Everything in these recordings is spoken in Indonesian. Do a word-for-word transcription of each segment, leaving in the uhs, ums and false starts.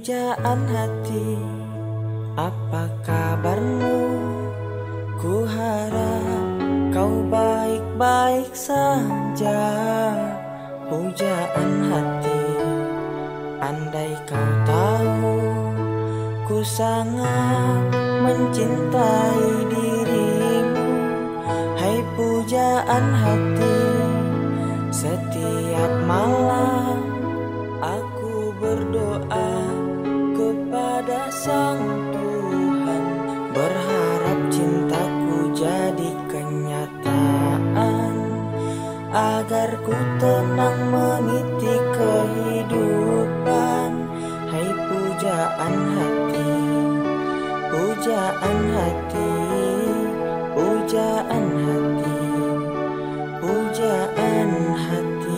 Pujaan hati, apa kabarmu? Ku harap kau baik-baik saja. Pujaan hati, andai kau tahu ku sangat mencintai dirimu. Hai pujaan hati, setiap malam aku berdoa kepada Sang Tuhan, berharap cintaku jadi kenyataan, agar ku tenang meniti kehidupan. Hai pujaan hati, pujaan hati, pujaan hati, pujaan hati.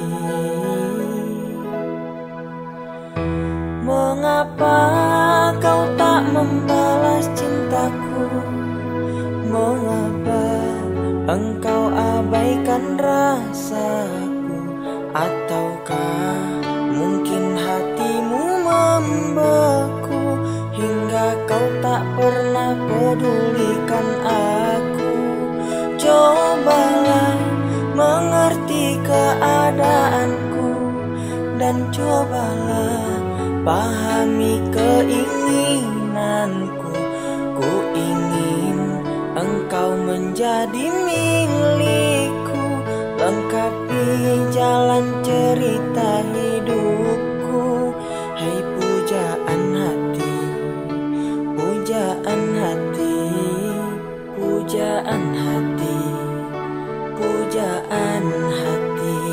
Mengapa kau tak membalas cintaku? Mengapa engkau abaikan rasaku? Ataukah mungkin hatimu membeku hingga kau tak pernah pedulikan aku? Cobalah mengerti keadaanku dan cobalah pahami keinginanku. Ku ingin engkau menjadi milikku, lengkapi jalan cerita hidupku. Hai pujaan hati, pujaan hati, pujaan hati, pujaan hati.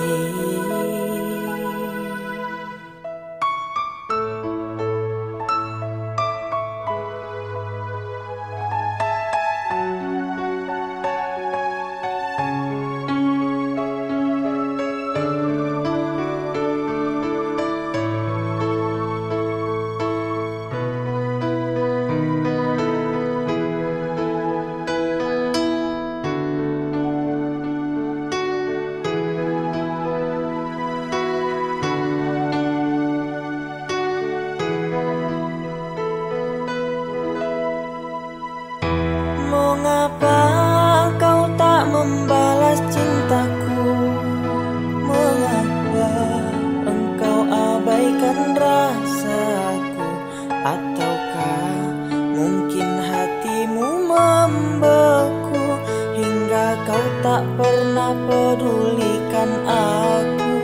Mengapa kau tak membalas cintaku? Mengapa engkau abaikan rasaku? Ataukah mungkin hatimu membeku hingga kau tak pernah pedulikan aku?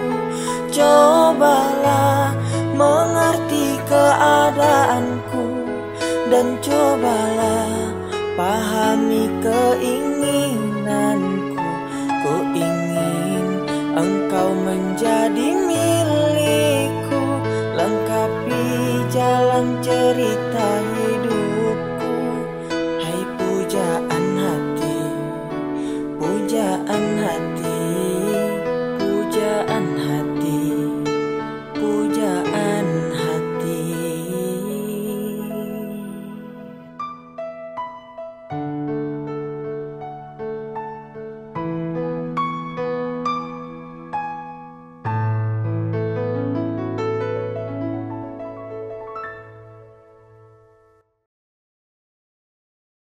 Cobalah mengerti keadaanku dan cobalah pahami keinginanku.